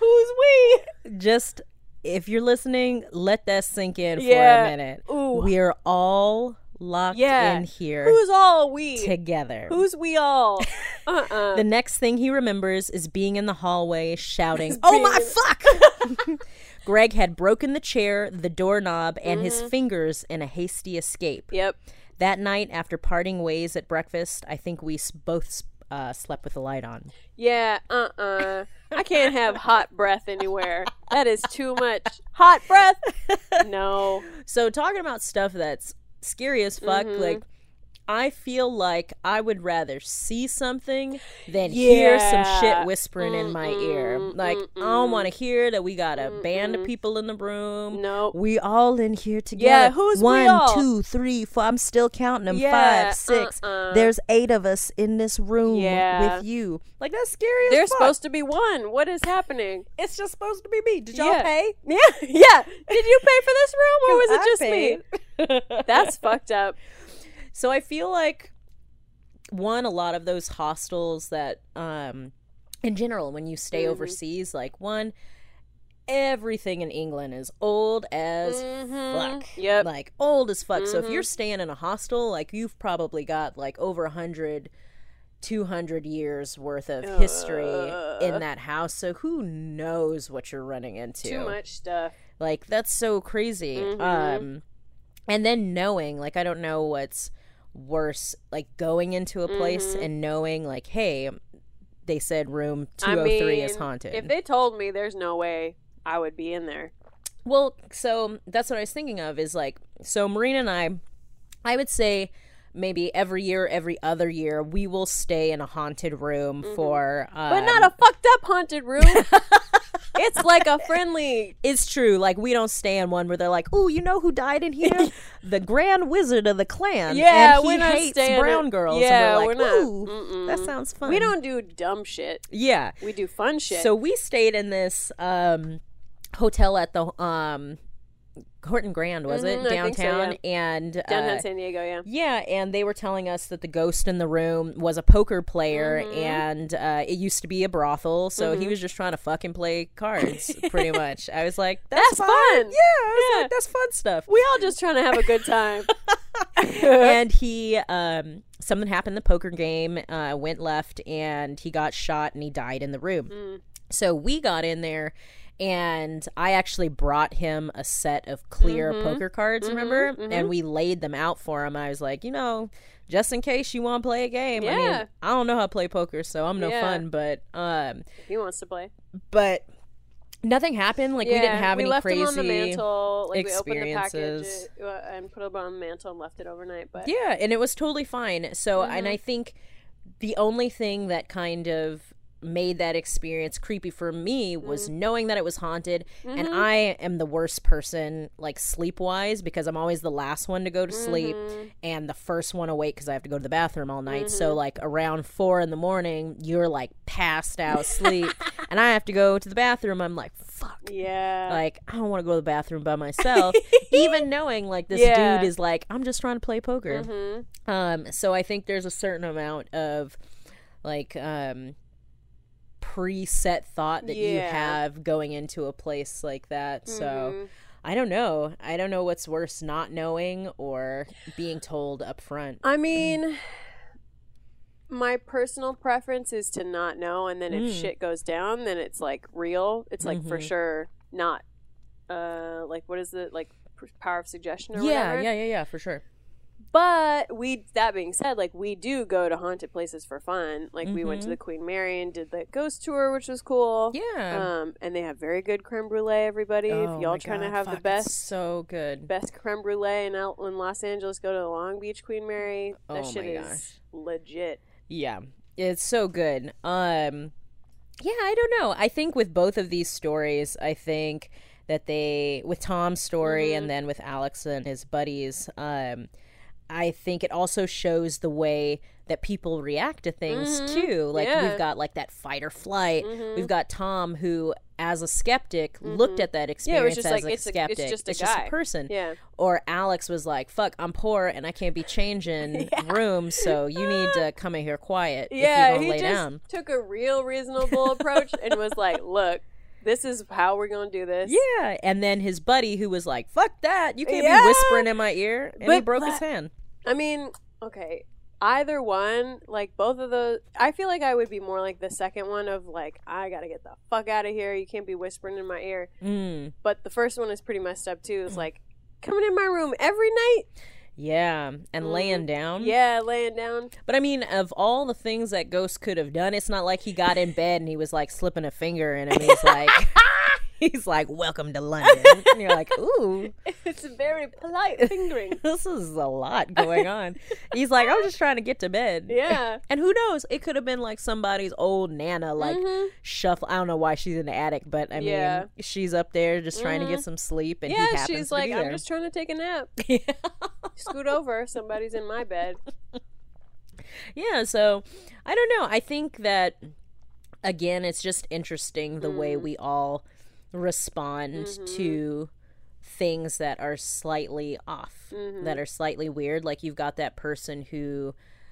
Speaker 3: Who's we?
Speaker 2: Just, if you're listening, let that sink in
Speaker 3: Yeah.
Speaker 2: for a minute.
Speaker 3: Ooh.
Speaker 2: We're all locked
Speaker 3: Yeah.
Speaker 2: in here
Speaker 3: Who's all we?
Speaker 2: together.
Speaker 3: Who's we all? Uh-uh.
Speaker 2: The next thing he remembers is being in the hallway shouting,
Speaker 3: He's
Speaker 2: "Oh
Speaker 3: being-
Speaker 2: my fuck!" Greg had broken the chair, the doorknob, and his fingers in a hasty escape.
Speaker 3: Yep.
Speaker 2: That night, after parting ways at breakfast, I think we s- both uh, slept with the light on.
Speaker 3: Yeah, uh-uh. I can't have hot breath anywhere. That is too much. Hot breath? No.
Speaker 2: So talking about stuff that's scary as fuck,
Speaker 3: Mm-hmm.
Speaker 2: like, I feel like I would rather see something than hear some
Speaker 3: Yeah.
Speaker 2: shit whispering in my ear.
Speaker 3: Mm-mm,
Speaker 2: Like, I don't want to hear that we got a band of
Speaker 3: Mm-mm.
Speaker 2: people in the room.
Speaker 3: Nope.
Speaker 2: We all in here together.
Speaker 3: Yeah, who's we
Speaker 2: One,
Speaker 3: all?
Speaker 2: two, three, four. I'm still counting them.
Speaker 3: Yeah,
Speaker 2: Five, six.
Speaker 3: uh-uh.
Speaker 2: There's eight of us in this room
Speaker 3: Yeah.
Speaker 2: with you. Like, that's scary as
Speaker 3: There's
Speaker 2: fuck.
Speaker 3: supposed to be one. What is happening?
Speaker 2: It's just supposed to be me. Did y'all
Speaker 3: Yeah.
Speaker 2: pay?
Speaker 3: Yeah, yeah. Did you pay for this room or was it
Speaker 2: I
Speaker 3: just
Speaker 2: paid.
Speaker 3: me? That's fucked up.
Speaker 2: So I feel like, one, a lot of those hostels that, um, in general, when you stay
Speaker 3: Mhm.
Speaker 2: overseas, like, one, everything in England is old as
Speaker 3: Mhm.
Speaker 2: fuck.
Speaker 3: Yep.
Speaker 2: Like, old as fuck. So if
Speaker 3: Mhm.
Speaker 2: you're staying in a hostel, like, you've probably got, like, over a hundred, two hundred years worth of history
Speaker 3: Ugh.
Speaker 2: in that house. So who knows what you're running into.
Speaker 3: Too much stuff.
Speaker 2: Like, that's so crazy.
Speaker 3: Mhm.
Speaker 2: Um, and then knowing, like, I don't know what's worse, like, going into a place
Speaker 3: Mhm.
Speaker 2: and knowing, like, hey, they said room two
Speaker 3: I
Speaker 2: oh three
Speaker 3: mean,
Speaker 2: is haunted.
Speaker 3: If they told me there's no way I would be in there.
Speaker 2: Well, so that's what I was thinking of is, like, so Marina and I, I would say maybe every year, every other year, we will stay in a haunted room for... Um,
Speaker 3: But not a fucked up haunted room. It's like a friendly...
Speaker 2: It's true. Like, we don't stay in one where they're like, "Ooh, you know who died in here? The Grand Wizard of the Clan.
Speaker 3: Yeah,
Speaker 2: and he
Speaker 3: we're not
Speaker 2: hates
Speaker 3: staying
Speaker 2: brown
Speaker 3: in-
Speaker 2: girls."
Speaker 3: Yeah,
Speaker 2: and we're like,
Speaker 3: we're not.
Speaker 2: "Ooh,
Speaker 3: Mm-mm.
Speaker 2: that sounds fun."
Speaker 3: We don't do dumb shit.
Speaker 2: Yeah.
Speaker 3: We do fun shit.
Speaker 2: So we stayed in this um, hotel at the um, Horton Grand, was
Speaker 3: Mhm,
Speaker 2: it?
Speaker 3: I think so,
Speaker 2: Downtown. And
Speaker 3: downtown
Speaker 2: uh,
Speaker 3: San Diego, yeah.
Speaker 2: yeah, and they were telling us that the ghost in the room was a poker player,
Speaker 3: Mhm.
Speaker 2: and uh, it used to be a brothel, so he
Speaker 3: Mhm.
Speaker 2: was just trying to fucking play cards, pretty much. I was like, that's,
Speaker 3: That's
Speaker 2: fun.
Speaker 3: fun.
Speaker 2: Yeah, I was
Speaker 3: Yeah.
Speaker 2: like, that's fun stuff.
Speaker 3: We all just trying to have a good time.
Speaker 2: And he, um, something happened in the poker game, uh, went left, and he got shot, and he died in the room.
Speaker 3: Mm.
Speaker 2: So we got in there, and I actually brought him a set of clear
Speaker 3: Mhm.
Speaker 2: poker cards,
Speaker 3: Mhm,
Speaker 2: remember?
Speaker 3: mhm.
Speaker 2: And we laid them out for him. I was like, you know, just in case you want to play a game. I
Speaker 3: Yeah.
Speaker 2: mean, I don't know how to play poker, so I'm no
Speaker 3: Yeah.
Speaker 2: fun, but um
Speaker 3: If he wants to play.
Speaker 2: but nothing happened. Like,
Speaker 3: yeah,
Speaker 2: we didn't have
Speaker 3: we
Speaker 2: any
Speaker 3: left
Speaker 2: crazy
Speaker 3: him on the mantle. Like, we opened the
Speaker 2: experiences.
Speaker 3: package uh, and put it on the mantle and left it overnight. But
Speaker 2: Yeah, and it was totally fine. So, and
Speaker 3: Mhm.
Speaker 2: I think the only thing that kind of made that experience creepy for me was knowing that it was haunted. And
Speaker 3: Mhm.
Speaker 2: I am the worst person, like, sleep wise, because I'm always the last one to go to sleep
Speaker 3: Mhm.
Speaker 2: and the first one awake because I have to go to the bathroom all night. So,
Speaker 3: Mhm.
Speaker 2: like, around four in the morning, you're like passed out asleep, and I have to go to the bathroom. I'm like, fuck.
Speaker 3: yeah,
Speaker 2: Like, I don't want to go to the bathroom by myself, even knowing, like, this
Speaker 3: Yeah.
Speaker 2: dude is like, I'm just trying to play poker.
Speaker 3: Mhm.
Speaker 2: Um, so I think there's a certain amount of, like, um, preset thought that you
Speaker 3: Yeah.
Speaker 2: have going into a place like that. So
Speaker 3: Mhm.
Speaker 2: I don't know. I don't know what's worse, not knowing or being told up front.
Speaker 3: I mean, my personal preference is to not know, and then if
Speaker 2: Mm.
Speaker 3: shit goes down, then it's like real. It's like for
Speaker 2: Mhm.
Speaker 3: sure not. Uh, like what is it like? p- Power of suggestion or
Speaker 2: Yeah,
Speaker 3: whatever.
Speaker 2: yeah, yeah, yeah, for sure.
Speaker 3: But we, that being said, like we do go to haunted places for fun. Like we went to
Speaker 2: Mhm.
Speaker 3: the Queen Mary and did the ghost tour, which was cool.
Speaker 2: Yeah.
Speaker 3: Um, and they have very good creme brulee. Everybody,
Speaker 2: Oh
Speaker 3: if y'all
Speaker 2: my
Speaker 3: trying to
Speaker 2: God,
Speaker 3: have
Speaker 2: fuck,
Speaker 3: the best,
Speaker 2: it's so good.
Speaker 3: best creme brulee in, L- in Los Angeles, go to the Long Beach Queen Mary. That
Speaker 2: Oh
Speaker 3: shit
Speaker 2: my
Speaker 3: is
Speaker 2: gosh.
Speaker 3: legit.
Speaker 2: Yeah, it's so good. Um, yeah, I don't know. I think with both of these stories, I think that they, with Tom's story
Speaker 3: Mhm.
Speaker 2: and then with Alex and his buddies, um, I think it also shows the way that people react to things
Speaker 3: Mhm.
Speaker 2: too. Like,
Speaker 3: Yeah.
Speaker 2: we've got like that fight or flight.
Speaker 3: Mhm.
Speaker 2: We've got Tom who, as a skeptic, looked
Speaker 3: Mhm.
Speaker 2: at that
Speaker 3: Yeah, it was
Speaker 2: experience
Speaker 3: just
Speaker 2: as
Speaker 3: like,
Speaker 2: a
Speaker 3: it's a- it's
Speaker 2: skeptic.
Speaker 3: just a
Speaker 2: it's just
Speaker 3: guy.
Speaker 2: a person.
Speaker 3: Yeah.
Speaker 2: Or Alex was like, fuck, I'm poor and I can't be changing rooms, so you need to come in here quiet if
Speaker 3: Yeah,
Speaker 2: you're
Speaker 3: he
Speaker 2: gonna lay
Speaker 3: just
Speaker 2: down.
Speaker 3: took a real reasonable approach and was like, "Look, this is how we're gonna do this.
Speaker 2: Yeah, and then his buddy who was like, fuck that, you can't
Speaker 3: Yeah.
Speaker 2: be whispering in my ear, and
Speaker 3: But
Speaker 2: he broke
Speaker 3: la-
Speaker 2: his hand.
Speaker 3: I mean, okay, either one, like both of those, I feel like I would be more like the second one of like, I gotta get the fuck out of here. You can't be whispering in my ear.
Speaker 2: Mm.
Speaker 3: But the first one is pretty messed up too. It's like coming in my room every night.
Speaker 2: Yeah, and
Speaker 3: Mm.
Speaker 2: laying down.
Speaker 3: Yeah, laying down.
Speaker 2: But I mean, of all the things that Ghost could have done, it's not like he got in bed and he was like slipping a finger in him. He's like, he's like, welcome to London. And you're like, ooh,
Speaker 3: It's a very polite fingering.
Speaker 2: this is a lot going on. He's like, I'm just trying to get to bed.
Speaker 3: Yeah.
Speaker 2: And who knows? It could have been like somebody's old Nana, like
Speaker 3: Mhm.
Speaker 2: shuffle. I don't know why she's in the attic, but I mean,
Speaker 3: Yeah.
Speaker 2: she's up there just trying to get
Speaker 3: Mhm.
Speaker 2: some sleep. And
Speaker 3: Yeah,
Speaker 2: he happens
Speaker 3: she's
Speaker 2: to
Speaker 3: like,
Speaker 2: be
Speaker 3: I'm
Speaker 2: there.
Speaker 3: just trying to take a nap. Scoot over. Somebody's in my bed.
Speaker 2: Yeah, so I don't know. I think that again, it's just interesting the
Speaker 3: Mm.
Speaker 2: way we all respond
Speaker 3: Mm-hmm.
Speaker 2: to things that are slightly off,
Speaker 3: Mm-hmm.
Speaker 2: that are slightly weird. Like you've got that person who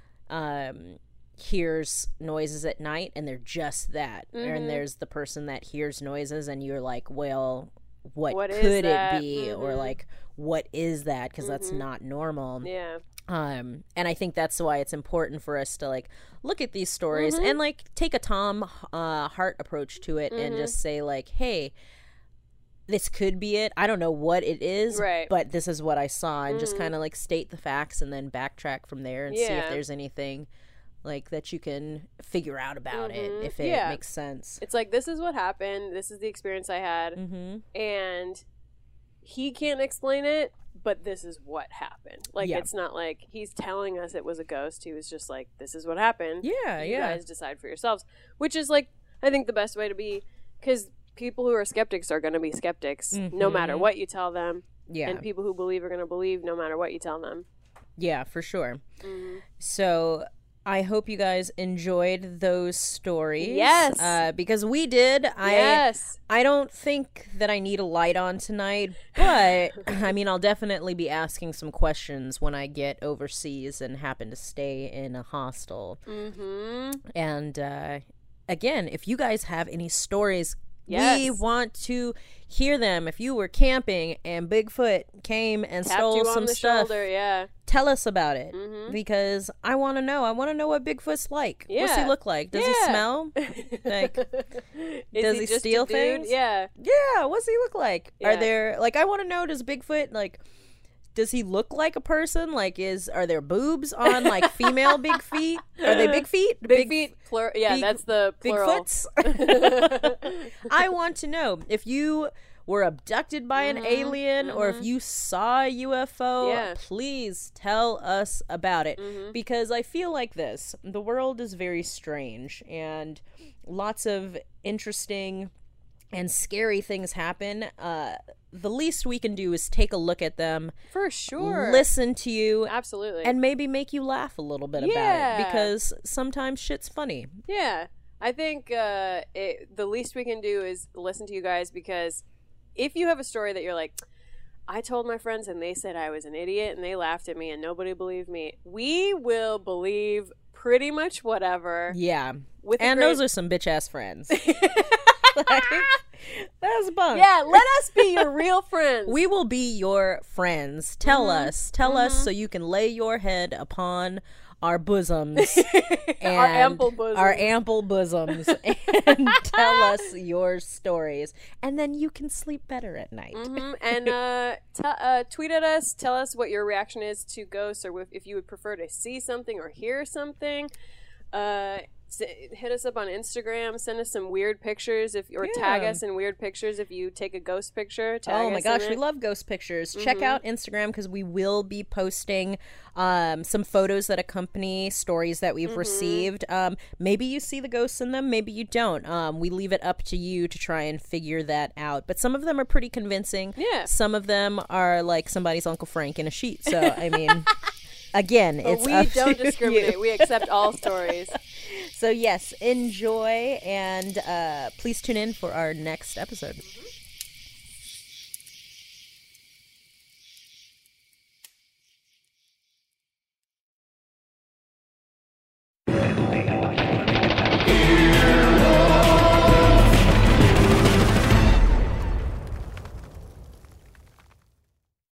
Speaker 2: um hears noises at night and they're just that.
Speaker 3: Mhm.
Speaker 2: And there's the person that hears noises and you're like, well, what,
Speaker 3: What is
Speaker 2: could it
Speaker 3: that?
Speaker 2: be? Or
Speaker 3: Mhm.
Speaker 2: like, what is that? Because that's
Speaker 3: Mhm.
Speaker 2: not normal.
Speaker 3: Yeah.
Speaker 2: Um, and I think that's why it's important for us to like look at these stories
Speaker 3: Mhm.
Speaker 2: and like take a Tom uh, Hart approach to it and
Speaker 3: Mhm.
Speaker 2: just say like, hey, this could be it. I don't know what it is,
Speaker 3: Right.
Speaker 2: but this is what I saw, and just
Speaker 3: Mhm.
Speaker 2: kind of like state the facts and then backtrack from there and see if
Speaker 3: Yeah.
Speaker 2: there's anything like that you can figure out about
Speaker 3: Mhm.
Speaker 2: it if it
Speaker 3: Yeah.
Speaker 2: makes sense.
Speaker 3: It's like, this is what happened. This is the experience I had.
Speaker 2: Mm-hmm.
Speaker 3: And he can't explain it, but this is what happened. Like,
Speaker 2: Yeah.
Speaker 3: it's not like he's telling us it was a ghost. He was just like, this is what happened.
Speaker 2: Yeah,
Speaker 3: You
Speaker 2: yeah.
Speaker 3: guys decide for yourselves. Which is, like, I think the best way to be. Because people who are skeptics are going to be skeptics no matter
Speaker 2: Mhm.
Speaker 3: what you tell them.
Speaker 2: Yeah,
Speaker 3: And people who believe are going to believe no matter what you tell them.
Speaker 2: yeah, for sure.
Speaker 3: Mm-hmm.
Speaker 2: So I hope you guys enjoyed those stories.
Speaker 3: Yes.
Speaker 2: Uh, because we did. I
Speaker 3: Yes.
Speaker 2: I don't think that I need a light on tonight, but I mean, I'll definitely be asking some questions when I get overseas and happen to stay in a hostel.
Speaker 3: Mm-hmm.
Speaker 2: And uh, again, if you guys have any stories, we
Speaker 3: Yes.
Speaker 2: want to hear them. If you were camping and Bigfoot came and
Speaker 3: Tapped
Speaker 2: stole
Speaker 3: you on
Speaker 2: some
Speaker 3: the
Speaker 2: stuff,
Speaker 3: shoulder, yeah.
Speaker 2: tell us about it.
Speaker 3: Mhm.
Speaker 2: Because I want to know. I want to know what Bigfoot's like. What's he
Speaker 3: Yeah.
Speaker 2: look like? Does he
Speaker 3: Yeah.
Speaker 2: smell? Like,
Speaker 3: Is
Speaker 2: does he
Speaker 3: just a
Speaker 2: steal
Speaker 3: dude?
Speaker 2: things?
Speaker 3: Yeah.
Speaker 2: Yeah, what's he look like? Are
Speaker 3: Yeah.
Speaker 2: there like I want to know, does Bigfoot like does he look like a person? Like is are there boobs on like female big feet? Are they big feet?
Speaker 3: Big, feet, plur- yeah,
Speaker 2: big-
Speaker 3: that's the plural.
Speaker 2: Bigfoots? I want to know if you were abducted by an
Speaker 3: Mhm,
Speaker 2: alien or if
Speaker 3: mhm.
Speaker 2: you saw a U F O,
Speaker 3: Yeah.
Speaker 2: please tell us about it.
Speaker 3: Mhm.
Speaker 2: Because I feel like this. The world is very strange and lots of interesting and scary things happen. Uh, the least we can do is take a look at them,
Speaker 3: For sure.
Speaker 2: listen to you,
Speaker 3: Absolutely.
Speaker 2: and maybe make you laugh a little bit about
Speaker 3: Yeah.
Speaker 2: it. Because sometimes shit's funny.
Speaker 3: yeah. I think uh, it, the least we can do is listen to you guys, because if you have a story that you're like, I told my friends and they said I was an idiot and they laughed at me and nobody believed me, we will believe pretty much whatever.
Speaker 2: Yeah.
Speaker 3: With a
Speaker 2: And
Speaker 3: great-
Speaker 2: those are some bitch ass friends. Like, that's bunk.
Speaker 3: Yeah, let us be your real friends.
Speaker 2: We will be your friends. Tell
Speaker 3: Mhm.
Speaker 2: us. Tell us
Speaker 3: Mhm.
Speaker 2: so you can lay your head upon our bosoms. and
Speaker 3: Our ample bosoms.
Speaker 2: Our ample bosoms. And tell us your stories. And then you can sleep better at night.
Speaker 3: Mhm. And uh, t- uh, tweet at us. Tell us what your reaction is to ghosts, or if, if you would prefer to see something or hear something. Uh, s- hit us up on Instagram. Send us some weird pictures, if or tag
Speaker 2: Yeah.
Speaker 3: us in weird pictures if you take a ghost picture. Tag
Speaker 2: Oh my
Speaker 3: us in
Speaker 2: gosh, we
Speaker 3: it.
Speaker 2: love ghost pictures. Check
Speaker 3: Mhm.
Speaker 2: out Instagram because we will be posting um, some photos that accompany stories that we've
Speaker 3: Mhm.
Speaker 2: received. Um, maybe you see the ghosts in them, maybe you don't. Um, we leave it up to you to try and figure that out. But some of them are pretty convincing.
Speaker 3: Yeah.
Speaker 2: Some of them are like somebody's Uncle Frank in a sheet. So, I mean, again,
Speaker 3: But
Speaker 2: it's
Speaker 3: we
Speaker 2: up
Speaker 3: don't
Speaker 2: to
Speaker 3: discriminate.
Speaker 2: you.
Speaker 3: We accept all stories.
Speaker 2: So, yes, enjoy and uh, please tune in for our next episode.